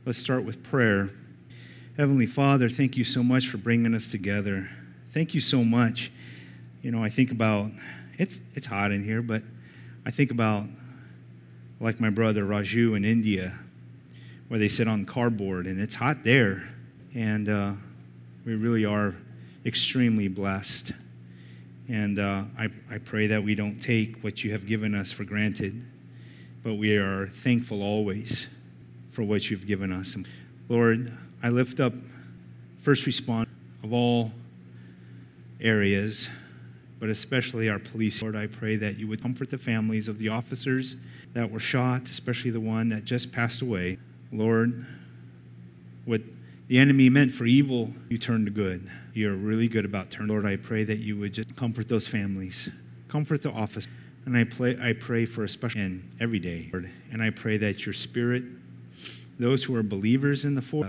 Let's start with prayer. Heavenly Father, thank you so much for bringing us together. Thank you so much. I think about, it's hot in here, but I think about like my brother Raju in India, where they sit on cardboard, and it's hot there. And we really are extremely blessed. And I pray that we don't take what you have given us for granted, but we are thankful always for what you've given us. And Lord, I lift up first responders of all areas, but especially our police. Lord, I pray that you would comfort the families of the officers that were shot, especially the one that just passed away. Lord, what the enemy meant for evil, you turned to good. You're really good about turning. Lord, I pray that you would just comfort those families, comfort the officers. And I pray for a special end every day, Lord. And I pray that your Spirit, those who are believers in the force,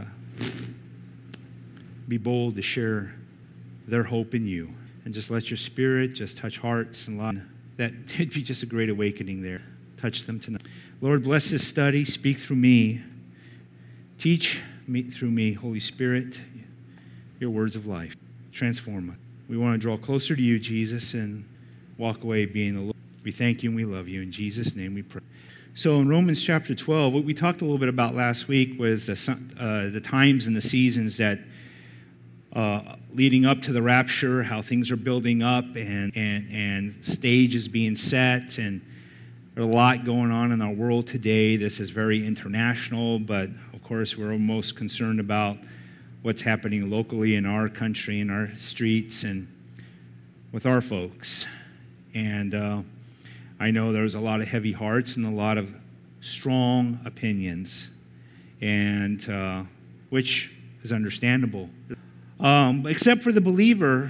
be bold to share their hope in you. And just let your Spirit just touch hearts and lives. That it'd be just a great awakening there. Touch them tonight. Lord, bless this study. Speak through me. Teach me through me, Holy Spirit, your words of life. Transform us. We want to draw closer to you, Jesus, and walk away being the Lord. We thank you and we love you. In Jesus' name we pray. So in Romans chapter 12, what we talked a little bit about last week was the times and the seasons that leading up to the rapture, how things are building up and stages being set, and there's a lot going on in our world today. This is very international, but of course we're most concerned about what's happening locally in our country, in our streets, and with our folks. And I know there's a lot of heavy hearts and a lot of strong opinions, and which is understandable. Except for the believer,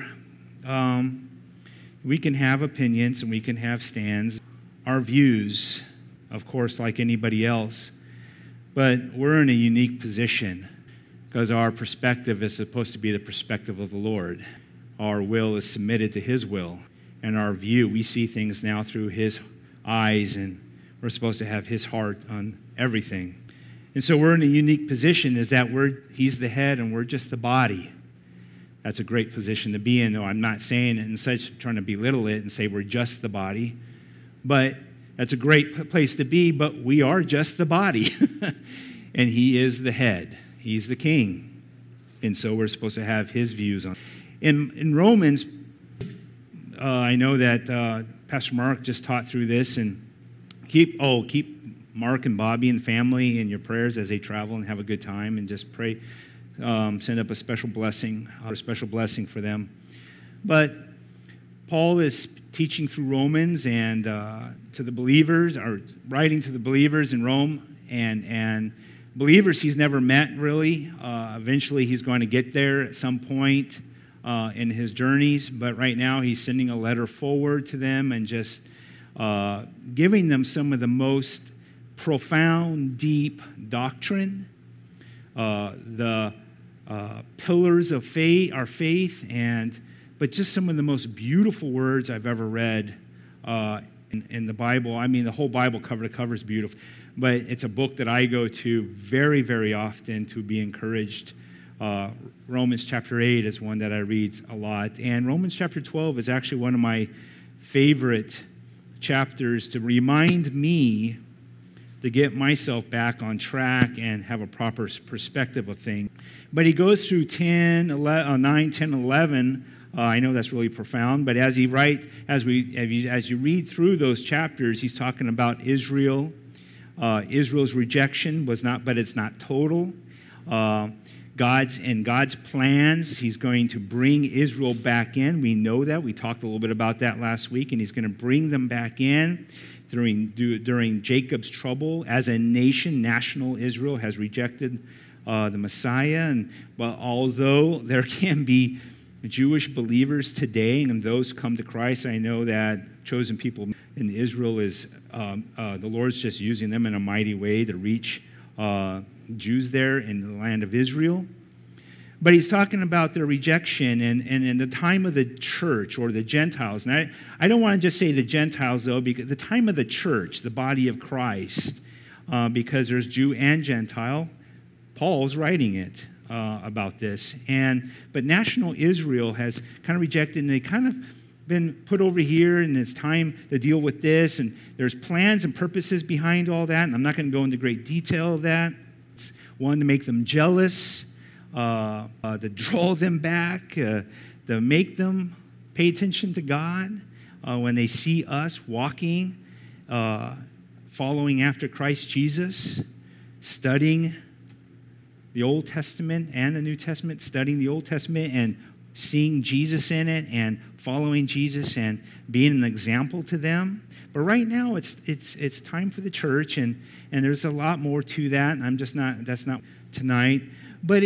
we can have opinions and we can have stands, our views, of course, like anybody else. But we're in a unique position because our perspective is supposed to be the perspective of the Lord. Our will is submitted to his will. And our view, we see things now through his eyes, and we're supposed to have his heart on everything. And so we're in a unique position is that he's the head and we're just the body. That's a great position to be in, though I'm not saying it and such, trying to belittle it and say we're just the body. But that's a great place to be, but we are just the body. And he is the head. He's the king. And so we're supposed to have his views on it. In Romans, I know that Pastor Mark just taught through this, and keep Mark and Bobby and family in your prayers as they travel and have a good time, and just pray, send up a special blessing for them. But Paul is teaching through Romans and to the believers, or writing to the believers in Rome, and believers he's never met really. Eventually he's going to get there at some point in his journeys, but right now he's sending a letter forward to them and just giving them some of the most profound, deep doctrine, the pillars of faith, our faith, but just some of the most beautiful words I've ever read in the Bible. I mean, the whole Bible cover to cover is beautiful, but it's a book that I go to very, very often to be encouraged. Romans chapter 8 is one that I read a lot, and Romans chapter 12 is actually one of my favorite chapters to remind me to get myself back on track and have a proper perspective of things. But he goes through 9, 10, 11. I know that's really profound, but as you read through those chapters, he's talking about Israel. Israel's rejection but it's not total. God's plans, he's going to bring Israel back in. We know that. We talked a little bit about that last week, and he's going to bring them back in during Jacob's trouble. As a nation, national Israel has rejected the Messiah. But although there can be Jewish believers today, and those come to Christ, I know that chosen people in Israel is, the Lord's just using them in a mighty way to reach Jews there in the land of Israel. But he's talking about their rejection and in the time of the church or the Gentiles. And I don't want to just say the Gentiles, though, because the time of the church, the body of Christ, because there's Jew and Gentile, Paul's writing it about this. But national Israel has kind of rejected, and they kind of been put over here, and it's time to deal with this, and there's plans and purposes behind all that, and I'm not going to go into great detail of that. It's one, to make them jealous, to draw them back, to make them pay attention to God when they see us walking, following after Christ Jesus, studying the Old Testament and the New Testament, studying the Old Testament and seeing Jesus in it and following Jesus and being an example to them. But right now it's time for the church, and there's a lot more to that. And that's not tonight. But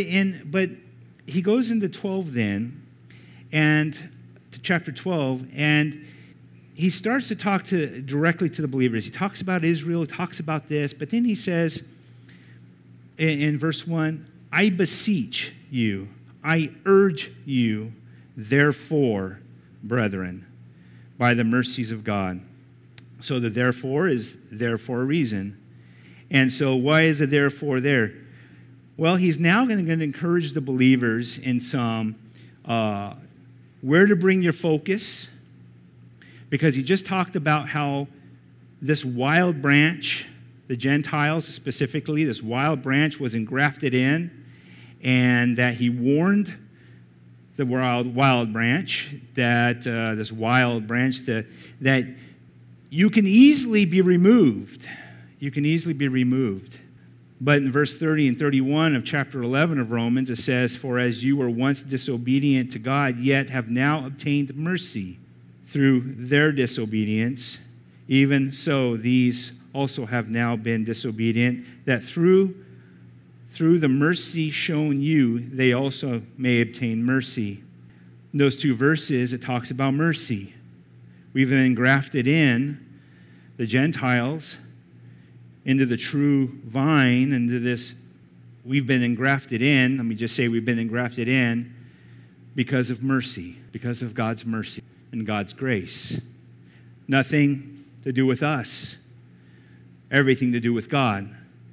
he goes into 12 then, and to chapter 12, and he starts to talk directly to the believers. He talks about Israel, he talks about this, but then he says in verse 1, I beseech you, I urge you, therefore, brethren, by the mercies of God. So the therefore is there for a reason. And so why is the therefore there? Well, he's now going to encourage the believers in some where to bring your focus, because he just talked about how this wild branch, the Gentiles specifically, this wild branch was engrafted in, and that he warned the wild branch that this wild branch that you can easily be removed. You can easily be removed. But in verse 30 and 31 of chapter 11 of Romans, it says, for as you were once disobedient to God, yet have now obtained mercy through their disobedience, even so these also have now been disobedient, that through the mercy shown you, they also may obtain mercy. In those two verses, it talks about mercy. We've been engrafted in, the Gentiles, into the true vine, into this. We've been engrafted in, let me just say we've been engrafted in because of mercy, because of God's mercy and God's grace. Nothing to do with us, everything to do with God.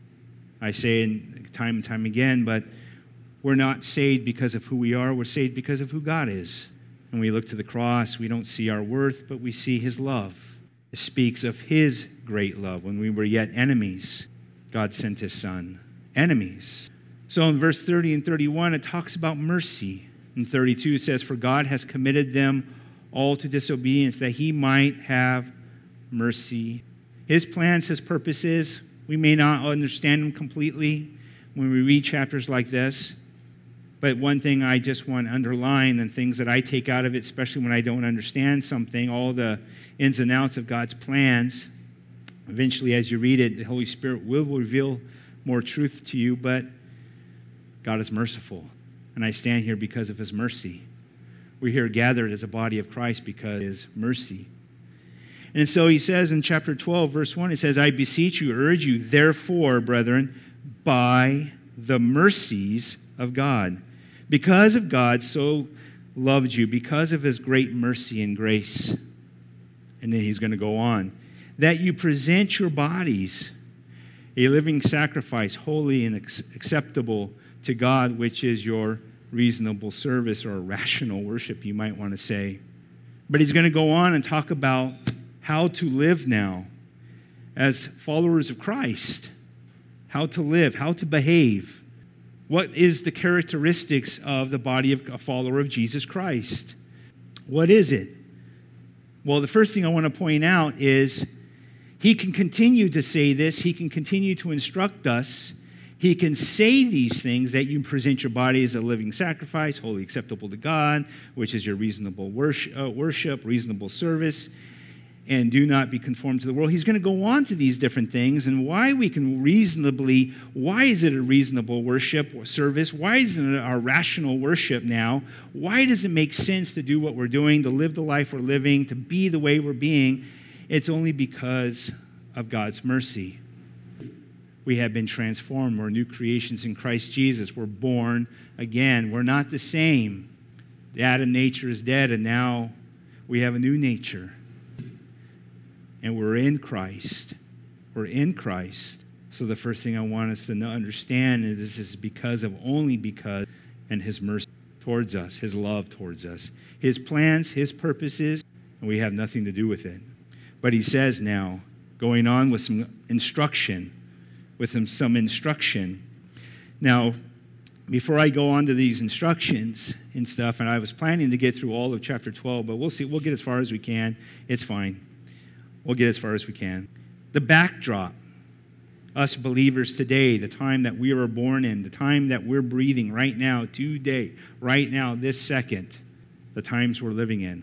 I say it time and time again, but we're not saved because of who we are, we're saved because of who God is. When we look to the cross, we don't see our worth, but we see his love. It speaks of his great love. When we were yet enemies, God sent his son. Enemies. So in verse 30 and 31, it talks about mercy. In 32, it says, for God has committed them all to disobedience, that he might have mercy. His plans, his purposes, we may not understand them completely when we read chapters like this. But one thing I just want to underline, and things that I take out of it, especially when I don't understand something, all the ins and outs of God's plans, eventually as you read it, the Holy Spirit will reveal more truth to you, but God is merciful. And I stand here because of his mercy. We're here gathered as a body of Christ because of his mercy. And so he says in chapter 12, verse 1, it says, I beseech you, urge you, therefore, brethren, by the mercies of God, because of God so loved you, because of his great mercy and grace. And then he's going to go on, that you present your bodies a living sacrifice, holy and acceptable to God, which is your reasonable service, or rational worship, you might want to say. But he's going to go on and talk about how to live now as followers of Christ, how to live, how to behave. What is the characteristics of the body of a follower of Jesus Christ? What is it? Well, the first thing I want to point out is he can continue to say this. He can continue to instruct us. He can say these things, that you present your body as a living sacrifice, wholly acceptable to God, which is your reasonable worship, reasonable service, and do not be conformed to the world. He's going to go on to these different things and why we can reasonably, why is it a reasonable worship or service? Why isn't it our rational worship now? Why does it make sense to do what we're doing, to live the life we're living, to be the way we're being? It's only because of God's mercy. We have been transformed. We're new creations in Christ Jesus. We're born again. We're not the same. The Adam nature is dead, and now we have a new nature. And we're in Christ. We're in Christ. So the first thing I want us to understand is this is only because, and his mercy towards us, his love towards us. His plans, his purposes, and we have nothing to do with it. But he says now, going on with some instruction. Now, before I go on to these instructions and stuff, and I was planning to get through all of chapter 12, but we'll see. We'll get as far as we can. It's fine. We'll get as far as we can. The backdrop, us believers today, the time that we were born in, the time that we're breathing right now, today, right now, this second, the times we're living in.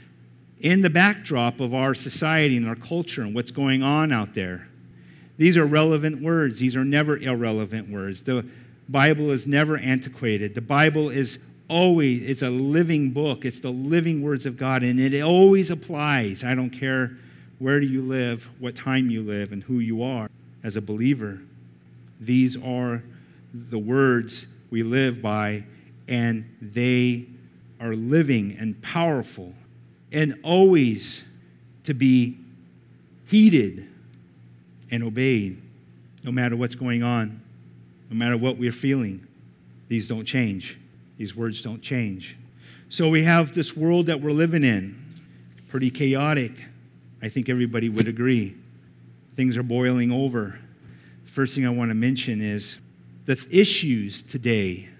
In the backdrop of our society and our culture and what's going on out there, these are relevant words. These are never irrelevant words. The Bible is never antiquated. The Bible is always, a living book. It's the living words of God, and it always applies. I don't care where you live, what time you live, and who you are as a believer. These are the words we live by, and they are living and powerful, and always to be heeded and obeyed, no matter what's going on, no matter what we're feeling. These don't change. These words don't change. So we have this world that we're living in, pretty chaotic. I think everybody would agree. Things are boiling over. The first thing I want to mention is the issues today,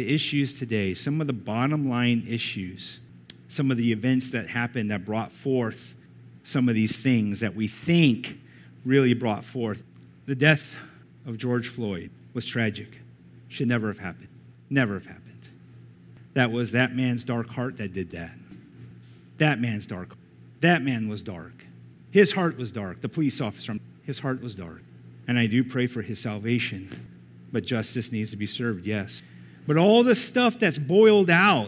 some of the bottom line issues, some of the events that happened that brought forth some of these things that we think really brought forth. The death of George Floyd was tragic. Should never have happened. Never have happened. That was that man's dark heart that did that. That man's dark. That man was dark. His heart was dark. The police officer, his heart was dark. And I do pray for his salvation. But justice needs to be served, yes. But all the stuff that's boiled out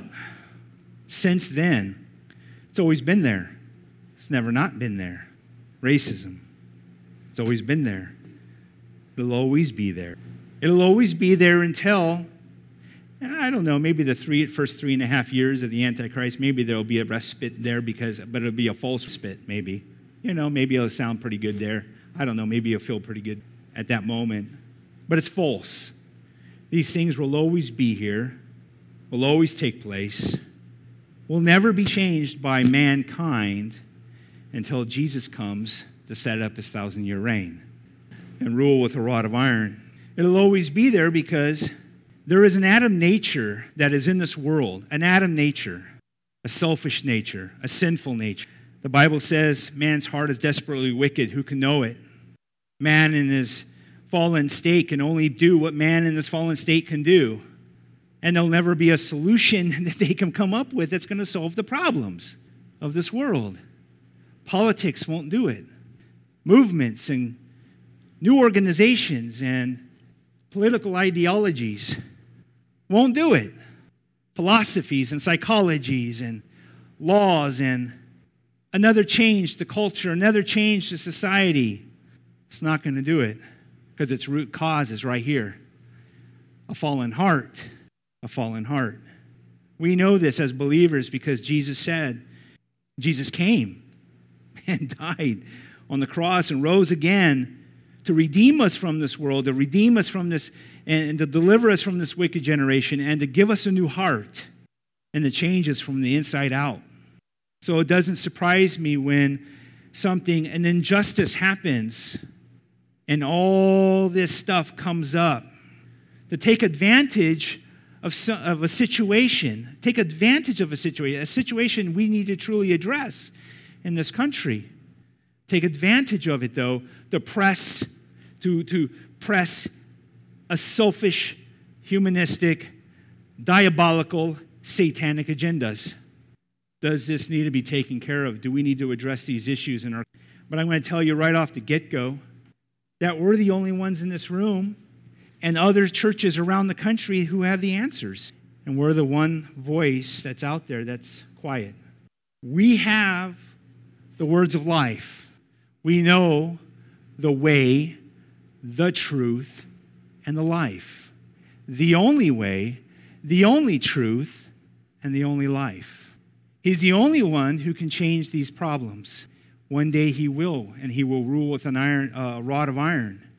since then, it's always been there. It's never not been there. Racism. It's always been there. It'll always be there. It'll always be there until, I don't know, maybe the first 3.5 years of the Antichrist, maybe there'll be a respite there, but it'll be a false respite, maybe. Maybe it'll sound pretty good there. I don't know, maybe it'll feel pretty good at that moment. But it's false. These things will always be here, will always take place, will never be changed by mankind until Jesus comes to set up his 1,000-year reign and rule with a rod of iron. It'll always be there because there is an Adam nature that is in this world, an Adam nature, a selfish nature, a sinful nature. The Bible says man's heart is desperately wicked. Who can know it? Man in his fallen state can only do what man in this fallen state can do. And there'll never be a solution that they can come up with that's going to solve the problems of this world. Politics won't do it. Movements and new organizations and political ideologies won't do it. Philosophies and psychologies and laws and another change to culture, another change to society. It's not going to do it because its root cause is right here. A fallen heart. A fallen heart. We know this as believers because Jesus came and died on the cross and rose again to redeem us from this world, to redeem us from this, and to deliver us from this wicked generation, and to give us a new heart, and to change us from the inside out. So it doesn't surprise me when an injustice happens, and all this stuff comes up. To take advantage of a situation, a situation we need to truly address in this country. Take advantage of it, though, to press a selfish, humanistic, diabolical, satanic agendas. Does this need to be taken care of? Do we need to address these issues in our? But I'm going to tell you right off the get-go that we're the only ones in this room and other churches around the country who have the answers. And we're the one voice that's out there that's quiet. We have the words of life. We know the way, the truth, and the life. The only way, the only truth, and the only life. He's the only one who can change these problems. One day he will, and he will rule with a rod of iron.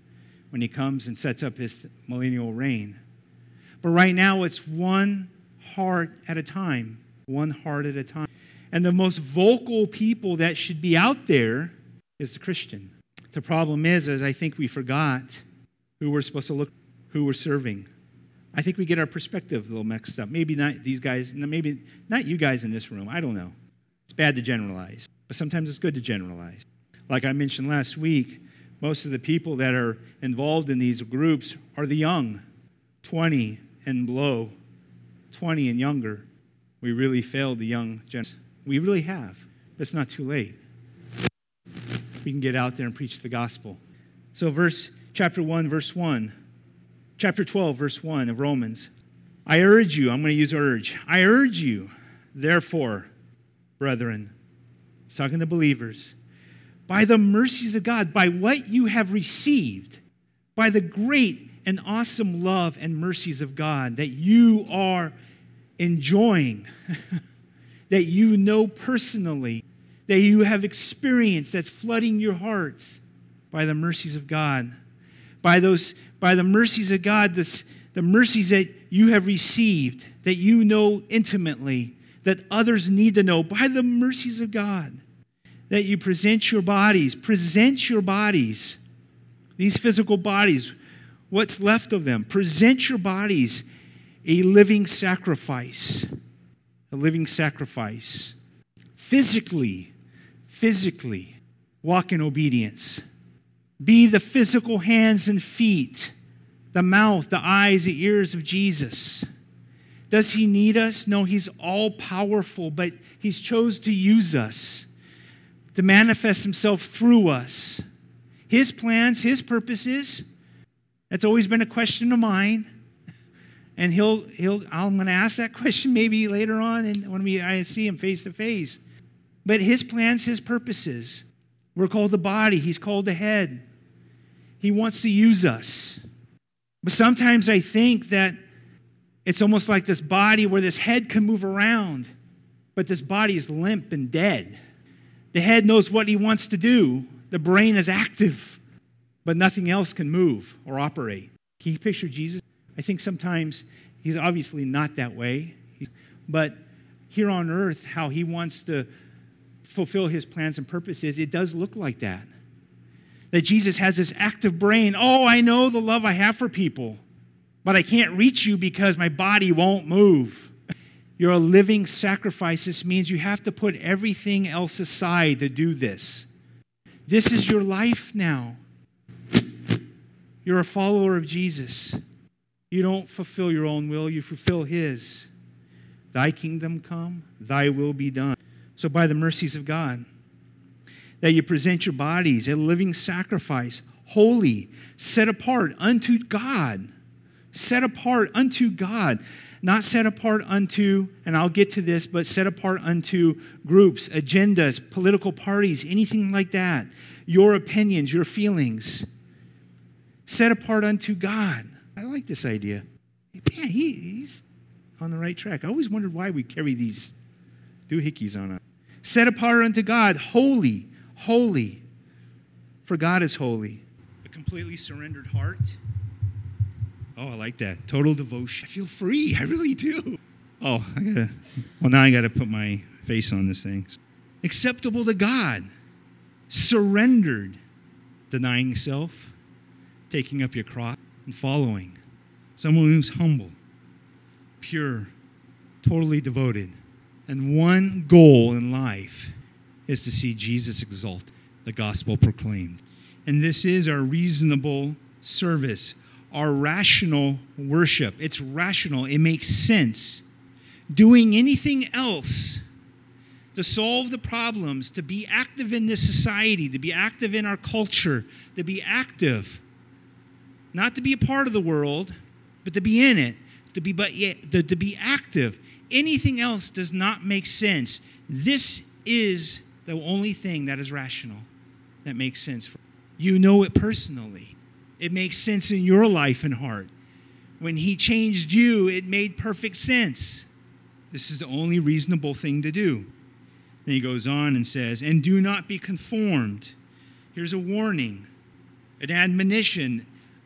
when he comes and sets up his millennial reign. But right now, it's one heart at a time. One heart at a time. And the most vocal people that should be out there is the Christian. The problem is I think we forgot who we're supposed to look, who we're serving. I think we get our perspective a little mixed up. Maybe not these guys, maybe not you guys in this room. I don't know. It's bad to generalize, but sometimes it's good to generalize. Like I mentioned last week, most of the people that are involved in these groups are the young, 20 and below, 20 and younger. We really failed the young generation. We really have. It's not too late. We can get out there and preach the gospel. So chapter 1, verse 1. Chapter 12, verse 1 of Romans. I urge you, I'm going to use urge. I urge you, therefore, brethren, he's talking to believers, by the mercies of God, by what you have received, by the great and awesome love and mercies of God that you are enjoying, that you know personally, that you have experienced, that's flooding your hearts, by the mercies of God. By the mercies of God, the mercies that you have received, that you know intimately, that others need to know, by the mercies of God, that you present your bodies, these physical bodies, what's left of them, present your bodies a living sacrifice, physically, walk in obedience. Be the physical hands and feet, the mouth, the eyes, the ears of Jesus. Does he need us? No, he's all-powerful, but he's chose to use us, to manifest himself through us. His plans, his purposes, that's always been a question of mine. And I'm going to ask that question maybe later on and when I see him face to face. But his plans, his purposes. We're called the body. He's called the head. He wants to use us. But sometimes I think that it's almost like this body where this head can move around, but this body is limp and dead. The head knows what he wants to do. The brain is active, but nothing else can move or operate. Can you picture Jesus? I think sometimes he's obviously not that way, but here on earth, how he wants to fulfill his plans and purposes, it does look like that. That Jesus has this active brain. Oh, I know the love I have for people, but I can't reach you because my body won't move. You're a living sacrifice. This means you have to put everything else aside to do this. This is your life now. You're a follower of Jesus. You don't fulfill your own will, you fulfill his. Thy kingdom come, thy will be done. So by the mercies of God, that you present your bodies a living sacrifice, holy, set apart unto God. Set apart unto God. Not set apart unto, and I'll get to this, but set apart unto groups, agendas, political parties, anything like that. Your opinions, your feelings. Set apart unto God. I like this idea. Man, he's on the right track. I always wondered why we carry these doohickeys on us. Set apart unto God, holy, holy. For God is holy. A completely surrendered heart. Oh, I like that. Total devotion. I feel free. I really do. Oh, now I got to put my face on this thing. Acceptable to God. Surrendered. Denying self. Taking up your cross and following. Someone who's humble. Pure. Totally devoted. And one goal in life is to see Jesus exalted. The gospel proclaimed. And this is our reasonable service. Our rational worship. It's rational. It makes sense. Doing anything else to solve the problems, to be active in this society, to be active in our culture, to be active, not to be a part of the world, but to be in it, to be active. Anything else does not make sense. This is the only thing that is rational, that makes sense. You know it personally. It makes sense in your life and heart. When he changed you, it made perfect sense. This is the only reasonable thing to do. Then he goes on and says, and do not be conformed. Here's a warning, an admonition,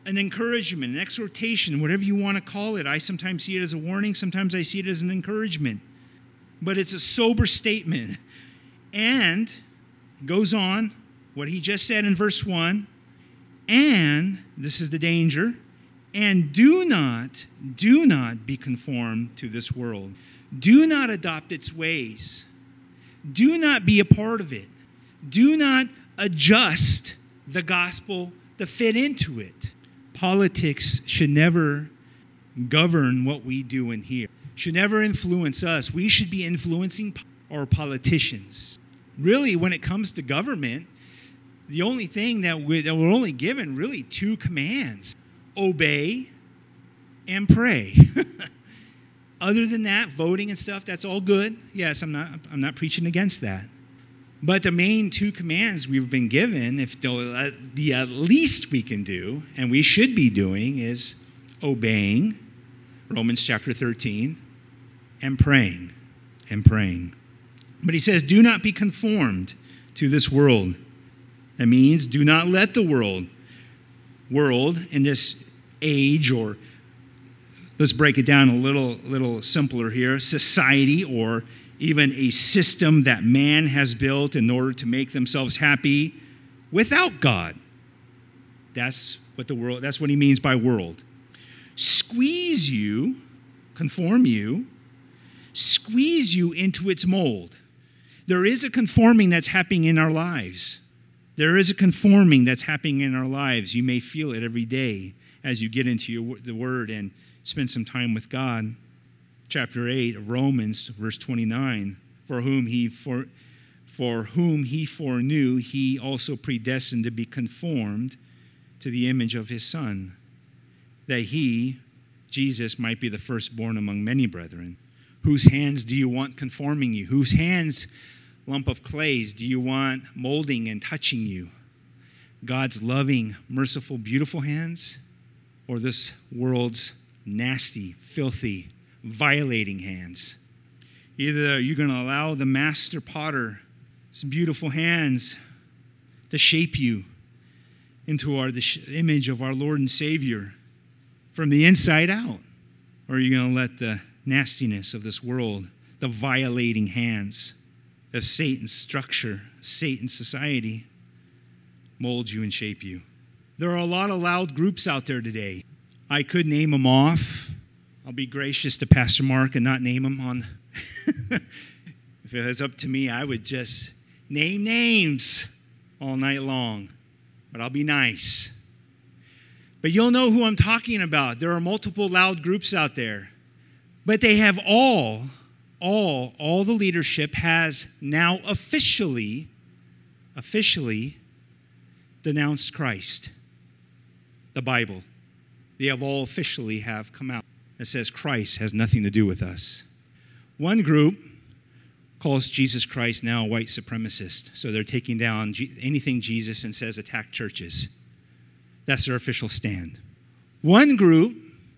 an encouragement, an exhortation, whatever you want to call it. I sometimes see it as a warning. Sometimes I see it as an encouragement. But it's a sober statement. And goes on, what he just said in verse 1, and, this is the danger, and do not be conformed to this world. Do not adopt its ways. Do not be a part of it. Do not adjust the gospel to fit into it. Politics should never govern what we do in here. Should never influence us. We should be influencing our politicians. Really, when it comes to government, the only thing that we're only given really 2 commands: obey and pray. Other than that, voting and stuff, that's all good. Yes, I'm not preaching against that. But the main 2 commands we've been given, if the least we can do, and we should be doing, is obeying, Romans chapter 13, and praying. But he says, do not be conformed to this world. That means do not let the world in this age, or let's break it down a little simpler here, society, or even a system that man has built in order to make themselves happy without God. That's what he means by world. Squeeze you into its mold. There is a conforming that's happening in our lives. You may feel it every day as you get into the Word and spend some time with God. Chapter 8 of Romans, verse 29, for whom he foreknew, he also predestined to be conformed to the image of his Son, that he, Jesus, might be the firstborn among many brethren. Whose hands do you want conforming you? Whose hands, lump of clays, do you want molding and touching you? God's loving, merciful, beautiful hands, or this world's nasty, filthy, violating hands? Either you're going to allow the master potter, some beautiful hands, to shape you into the image of our Lord and Savior from the inside out, or are you going to let the nastiness of this world, the violating hands of Satan's structure, Satan's society, mold you and shape you? There are a lot of loud groups out there today. I could name them off. I'll be gracious to Pastor Mark and not name them on. If it was up to me, I would just name names all night long. But I'll be nice. But you'll know who I'm talking about. There are multiple loud groups out there. But they have all the leadership has now officially denounced Christ. The Bible. They have all officially have come out that says Christ has nothing to do with us. One group calls Jesus Christ now a white supremacist. So they're taking down anything Jesus and says attack churches. That's their official stand. One group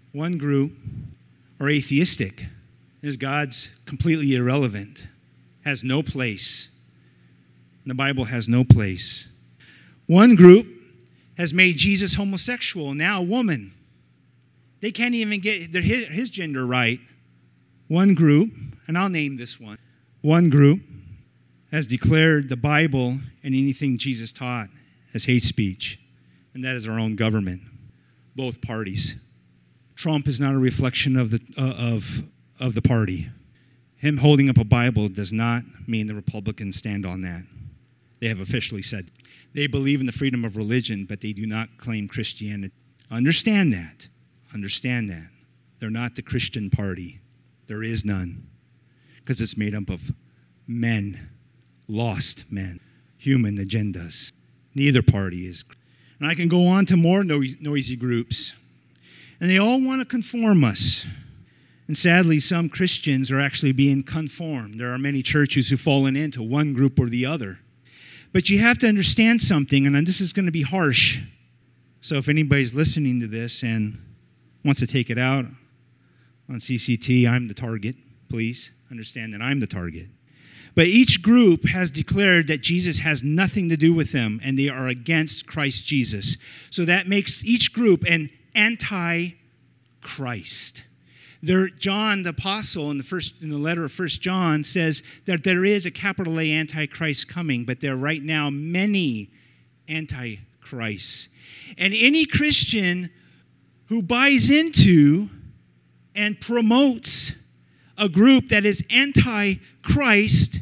are atheistic. Is God's completely irrelevant. Has no place. The Bible has no place. One group has made Jesus homosexual, now a woman. They can't even get his gender right. One group, and I'll name this one. One group has declared the Bible and anything Jesus taught as hate speech, and that is our own government. Both parties. Trump is not a reflection of the party. Him holding up a Bible does not mean the Republicans stand on that. They have officially said they believe in the freedom of religion, but they do not claim Christianity. Understand that. They're not the Christian party. There is none. Because it's made up of men, lost men, human agendas. Neither party is. And I can go on to more noisy groups. And they all want to conform us. And sadly, some Christians are actually being conformed. There are many churches who've fallen into one group or the other. But you have to understand something, and this is going to be harsh. So if anybody's listening to this and wants to take it out on CCT, I'm the target. Please understand that I'm the target. But each group has declared that Jesus has nothing to do with them, and they are against Christ Jesus. So that makes each group an anti-Christ. John the Apostle in the letter of 1 John says that there is a capital A Antichrist coming, but there are right now many Antichrists. And any Christian who buys into and promotes a group that is anti-Christ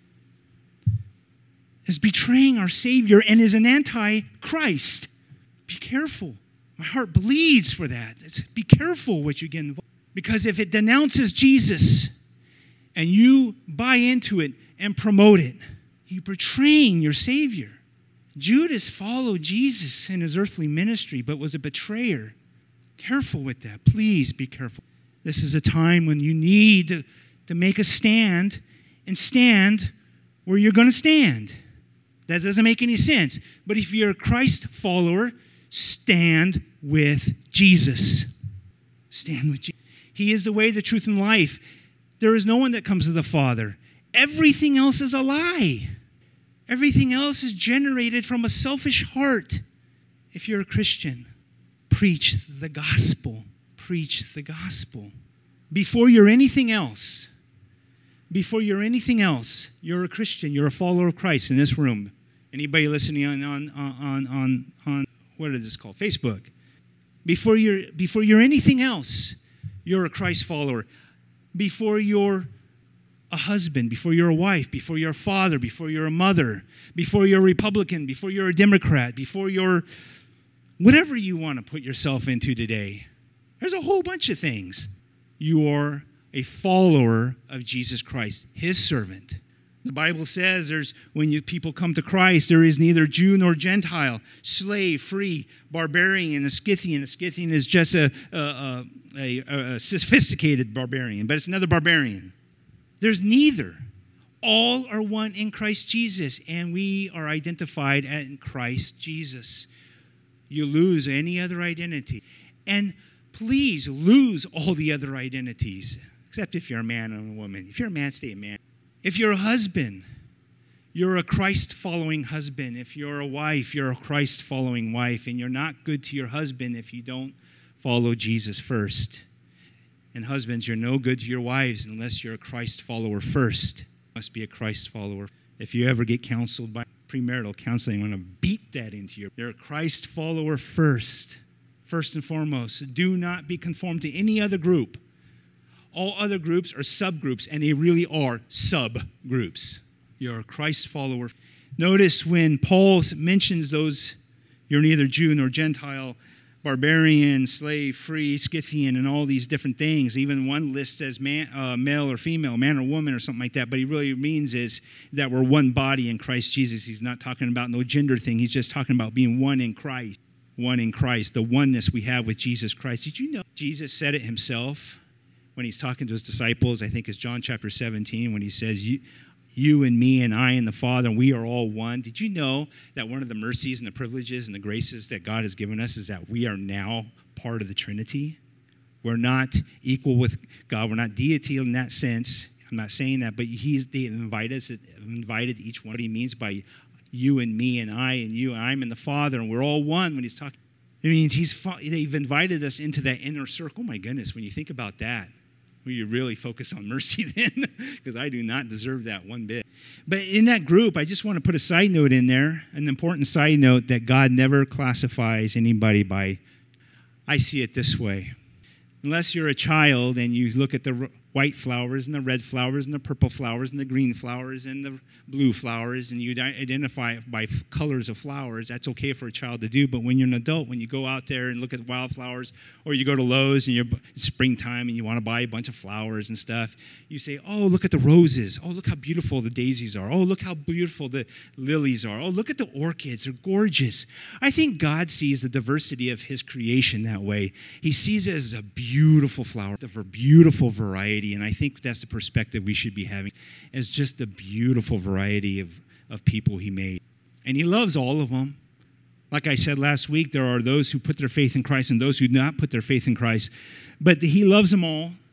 is betraying our Savior and is an anti-Christ. Be careful. My heart bleeds for that. Be careful what you get involved. Because if it denounces Jesus and you buy into it and promote it, you're betraying your Savior. Judas followed Jesus in his earthly ministry, but was a betrayer. Careful with that. Please be careful. This is a time when you need to make a stand and stand where you're going to stand. That doesn't make any sense. But if you're a Christ follower, stand with Jesus. Stand with Jesus. He is the way, the truth, and life. There is no one that comes to the Father. Everything else is a lie. Everything else is generated from a selfish heart. If you're a Christian, preach the gospel. Preach the gospel. Before you're anything else, you're a Christian. You're a follower of Christ in this room. Anybody listening on what is this called? Facebook. Before you're anything else, you're a Christ follower. Before you're a husband, before you're a wife, before you're a father, before you're a mother, before you're a Republican, before you're a Democrat, before you're whatever you want to put yourself into today. There's a whole bunch of things. You are a follower of Jesus Christ, his servant. The Bible says when people come to Christ, there is neither Jew nor Gentile, slave, free, barbarian, a Scythian. A Scythian is just a sophisticated barbarian, but it's another barbarian. There's neither. All are one in Christ Jesus, and we are identified in Christ Jesus. You lose any other identity. And please lose all the other identities, except if you're a man or a woman. If you're a man, stay a man. If you're a husband, you're a Christ-following husband. If you're a wife, you're a Christ-following wife. And you're not good to your husband if you don't follow Jesus first. And husbands, you're no good to your wives unless you're a Christ follower first. You must be a Christ follower. If you ever get counseled by premarital counseling, I'm going to beat that into you. You're a Christ follower first. First and foremost, do not be conformed to any other group. All other groups are subgroups, and they really are subgroups. You're a Christ follower. Notice when Paul mentions those, you're neither Jew nor Gentile, barbarian, slave, free, Scythian, and all these different things. Even one list says male or female, man or woman or something like that. But he really means is that we're one body in Christ Jesus. He's not talking about no gender thing. He's just talking about being one in Christ. One in Christ, the oneness we have with Jesus Christ. Did you know Jesus said it himself when he's talking to his disciples? I think it's John chapter 17 when he says, you and me and I and the Father, and we are all one. Did you know that one of the mercies and the privileges and the graces that God has given us is that we are now part of the Trinity? We're not equal with God. We're not deity in that sense. I'm not saying that, but they invited each one. What he means by you and me and I and you and I'm in the Father, and we're all one when he's talking. It means they've invited us into that inner circle. Oh my goodness, when you think about that, will you really focus on mercy then? Because I do not deserve that one bit. But in that group, I just want to put a side note in there, an important side note that God never classifies anybody by, I see it this way. Unless you're a child and you look at the white flowers and the red flowers and the purple flowers and the green flowers and the blue flowers, and you identify by colors of flowers, that's okay for a child to do. But when you're an adult, when you go out there and look at wildflowers, or you go to Lowe's and it's springtime and you want to buy a bunch of flowers and stuff, you say, oh, look at the roses. Oh, look how beautiful the daisies are. Oh, look how beautiful the lilies are. Oh, look at the orchids. They're gorgeous. I think God sees the diversity of his creation that way. He sees it as a beautiful flower, a beautiful variety, and I think that's the perspective we should be having, is just the beautiful variety of people he made. And he loves all of them. Like I said last week, there are those who put their faith in Christ and those who do not put their faith in Christ. But he loves them all.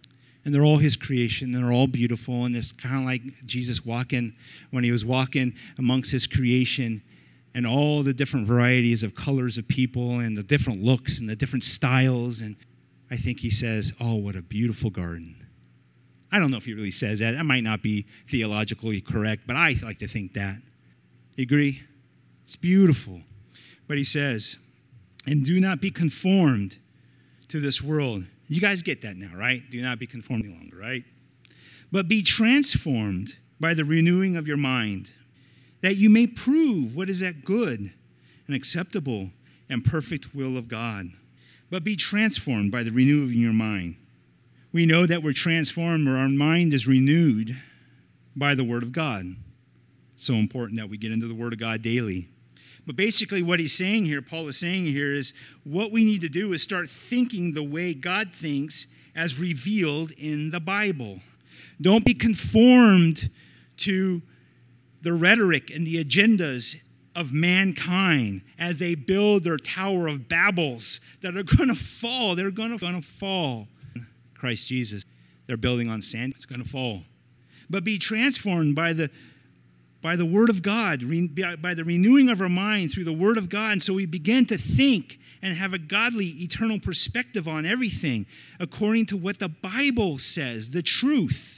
And they're all his creation. They're all beautiful. And it's kind of like Jesus when he was walking amongst his creation and all the different varieties of colors of people and the different looks and the different styles. And I think he says, oh, what a beautiful garden. I don't know if he really says that. That might not be theologically correct, but I like to think that. You agree? It's beautiful. But he says, and do not be conformed to this world. You guys get that now, right? Do not be conformed any longer, right? But be transformed by the renewing of your mind, that you may prove what is that good and acceptable and perfect will of God. But be transformed by the renewing of your mind. We know that we're transformed or our mind is renewed by the Word of God. It's so important that we get into the Word of God daily. But basically what he's saying here, Paul is saying here, is what we need to do is start thinking the way God thinks as revealed in the Bible. Don't be conformed to the rhetoric and the agendas of mankind as they build their Tower of Babels that are going to fall. They're going to fall. Christ Jesus. They're building on sand. It's going to fall. But be transformed by the Word of God, by the renewing of our mind through the Word of God. And so we begin to think and have a godly, eternal perspective on everything according to what the Bible says, the truth,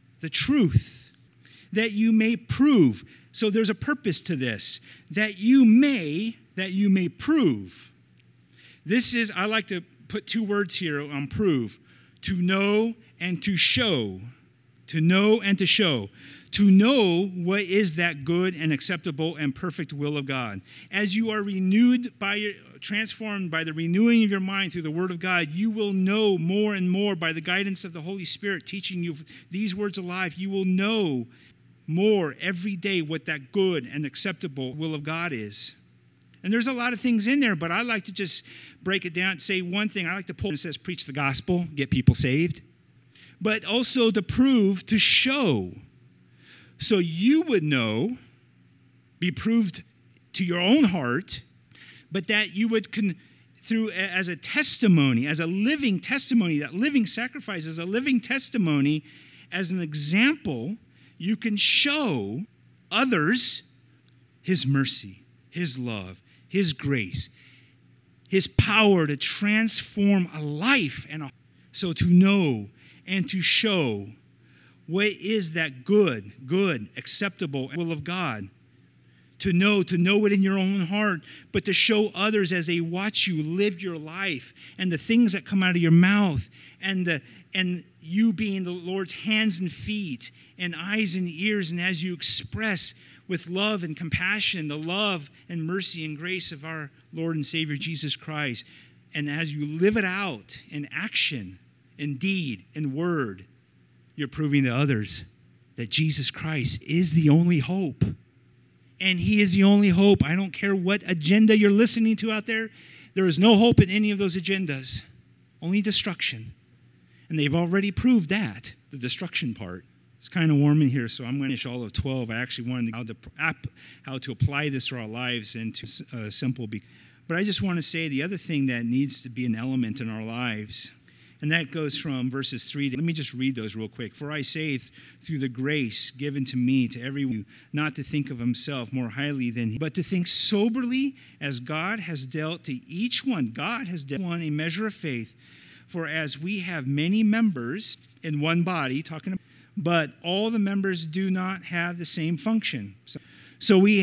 that you may prove. So there's a purpose to this, that you may prove. This is, I like to put two words here on prove, to know and to show. To know and to show. To know what is that good and acceptable and perfect will of God. As you are transformed by the renewing of your mind through the Word of God, you will know more and more by the guidance of the Holy Spirit teaching you these words alive. You will know more every day what that good and acceptable will of God is. And there's a lot of things in there, but I like to just break it down and say one thing. I like to pull it says preach the gospel, get people saved, but also to prove, to show. So you would know, be proved to your own heart, but that you would, through as a testimony, as a living testimony, that living sacrifice as a living testimony, as an example, you can show others his mercy, his love, his grace, his power to transform a life. So to know and to show what is that good, acceptable will of God. To know it in your own heart, but to show others as they watch you live your life and the things that come out of your mouth and you being the Lord's hands and feet and eyes and ears, and as you express with love and compassion the love and mercy and grace of our Lord and Savior Jesus Christ, and as you live it out in action, in deed, in word, you're proving to others that Jesus Christ is the only hope. And he is the only hope. I don't care what agenda you're listening to out there. There is no hope in any of those agendas. Only destruction. And they've already proved that, the destruction part. It's kind of warm in here, so I'm going to finish all of 12. I actually wanted how to apply this to our lives and to simple. But I just want to say the other thing that needs to be an element in our lives, and that goes from verses 3 to, let me just read those real quick. For I say, through the grace given to me, to everyone, not to think of himself more highly than he, but to think soberly as God has dealt to each one. God has dealt one a measure of faith. For as we have many members in one body, but all the members do not have the same function. So we,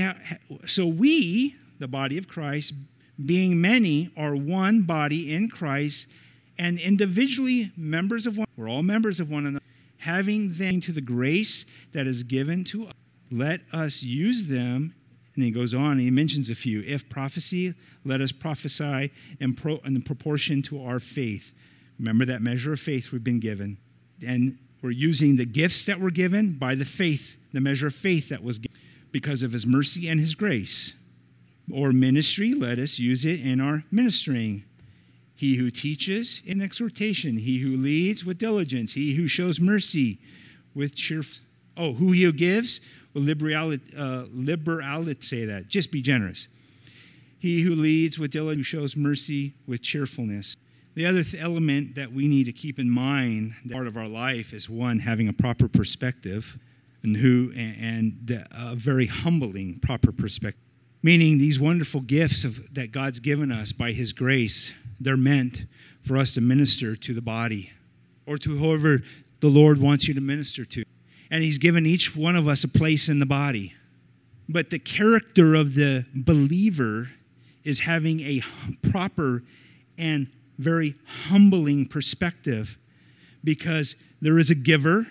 the body of Christ, being many, are one body in Christ, and individually members of one. We're all members of one another. Having then to the grace that is given to us, let us use them. And he goes on and he mentions a few. If prophecy, let us prophesy in proportion to our faith. Remember that measure of faith we've been given. And we're using the gifts that were given by the faith, the measure of faith that was given because of his mercy and his grace. Or ministry, let us use it in our ministering. He who teaches in exhortation, he who leads with diligence, he who shows mercy with cheerfulness. Oh, who he who gives with liberality, say that. Just be generous. He who leads with diligence, who shows mercy with cheerfulness. The other element that we need to keep in mind, part of our life, is one, having a proper perspective, and a very humbling proper perspective. Meaning these wonderful gifts that God's given us by His grace, they're meant for us to minister to the body or to whoever the Lord wants you to minister to. And He's given each one of us a place in the body. But the character of the believer is having a proper and very humbling perspective, because there is a giver,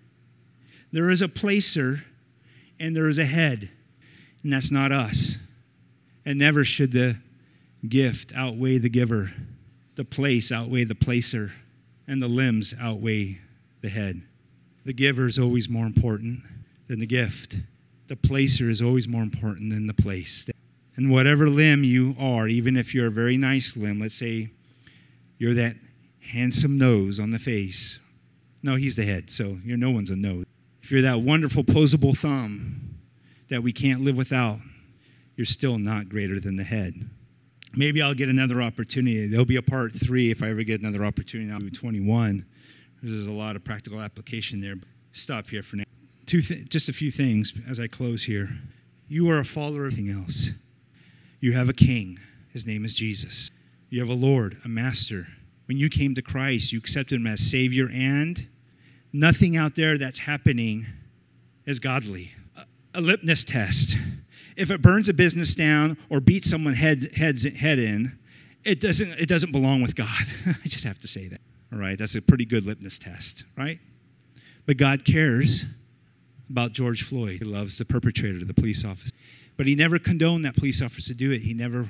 there is a placer, and there is a head. And that's not us. And never should the gift outweigh the giver, the place outweigh the placer, and the limbs outweigh the head. The giver is always more important than the gift. The placer is always more important than the place. And whatever limb you are, even if you're a very nice limb, let's say you're that handsome nose on the face. No, he's the head, so no one's a nose. If you're that wonderful posable thumb that we can't live without, you're still not greater than the head. Maybe I'll get another opportunity. There'll be a part 3 if I ever get another opportunity. I'll be 21. There's a lot of practical application there. Stop here for now. Just a few things as I close here. You are a follower of anything else. You have a king. His name is Jesus. You have a Lord, a master. When you came to Christ, you accepted Him as Savior, and nothing out there that's happening is godly. A litmus test. If it burns a business down or beats someone's head in, it doesn't belong with God. I just have to say that. All right, that's a pretty good litmus test, right? But God cares about George Floyd. He loves the perpetrator, the police officer. But He never condoned that police officer to do it.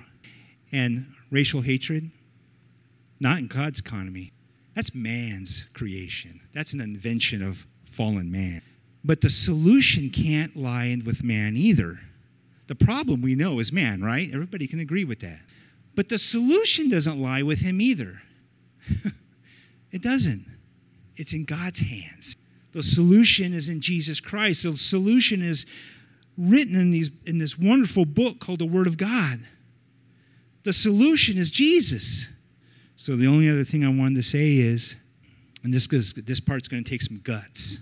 And racial hatred, not in God's economy. That's man's creation. That's an invention of fallen man. But the solution can't lie with man either. The problem we know is man, right? Everybody can agree with that. But the solution doesn't lie with him either. It doesn't. It's in God's hands. The solution is in Jesus Christ. The solution is written in this wonderful book called the Word of God. The solution is Jesus. So the only other thing I wanted to say is, and this part's going to take some guts.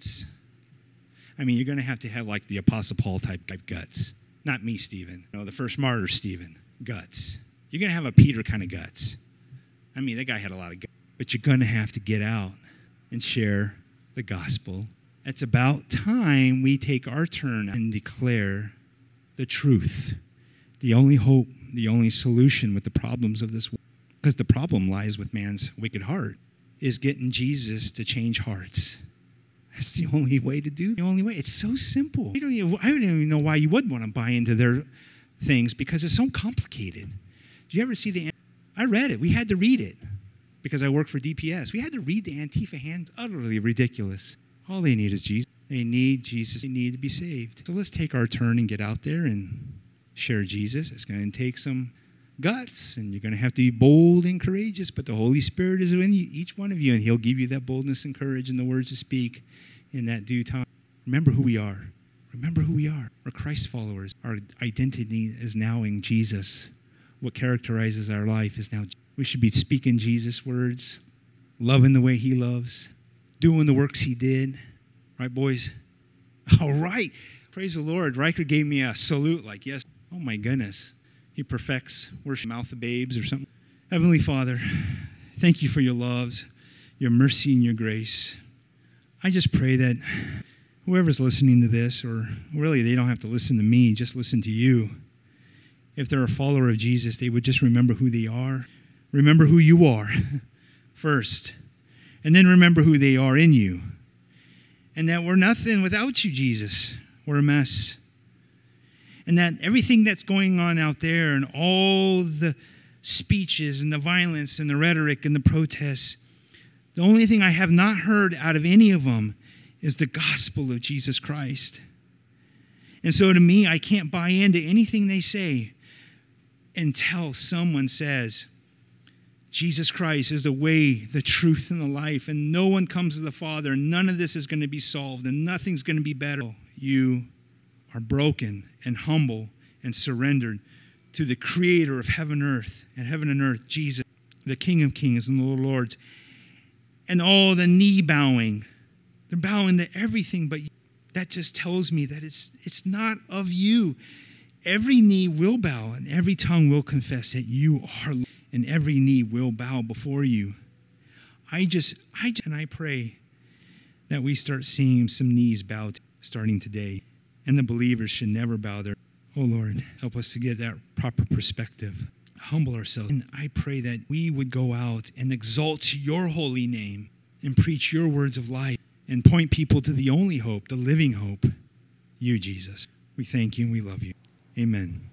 I mean, you're going to have like the Apostle Paul type guts. Not me, Stephen. No, the first martyr, Stephen. Guts. You're going to have a Peter kind of guts. I mean, that guy had a lot of guts. But you're going to have to get out and share the gospel. It's about time we take our turn and declare the truth. The only hope, the only solution with the problems of this world, because the problem lies with man's wicked heart, is getting Jesus to change hearts. That's the only way to do it. The only way. It's so simple. I don't even know why you would want to buy into their things, because it's so complicated. Did you ever see I read it. We had to read it because I work for DPS. We had to read the Antifa hand. Utterly ridiculous. All they need is Jesus. They need Jesus. They need to be saved. So let's take our turn and get out there and share Jesus. It's going to take some guts, and you're going to have to be bold and courageous, but the Holy Spirit is in you, each one of you, and He'll give you that boldness and courage and the words to speak in that due time. Remember who we are. Remember who we are. We're Christ followers. Our identity is now in Jesus. What characterizes our life is now. We should be speaking Jesus' words, loving the way He loves, doing the works He did. Right, boys? All right. Praise the Lord. Riker gave me a salute like, yes. Oh, my goodness. He perfects worship, mouth of babes or something. Heavenly Father, thank You for Your love, Your mercy, and Your grace. I just pray that whoever's listening to this, or really they don't have to listen to me, just listen to You. If they're a follower of Jesus, they would just remember who they are. Remember who You are first. And then remember who they are in You. And that we're nothing without You, Jesus. We're a mess. And that everything that's going on out there and all the speeches and the violence and the rhetoric and the protests, the only thing I have not heard out of any of them is the gospel of Jesus Christ. And so to me, I can't buy into anything they say until someone says, Jesus Christ is the way, the truth, and the life, and no one comes to the Father, and none of this is going to be solved, and nothing's going to be better. You are broken and humble and surrendered to the Creator of heaven and earth, Jesus. the King of Kings and the Lord of Lords. And all the knee bowing. They're bowing to everything, but that just tells me that it's not of you. Every knee will bow and every tongue will confess that you are Lord, and every knee will bow before you. I pray that we start seeing some knees bow starting today, and the believers should never bow their. Oh Lord, help us to get that proper perspective. Humble ourselves. And I pray that we would go out and exalt your holy name and preach your words of life and point people to the only hope, the living hope, you, Jesus. We thank you and we love you. Amen.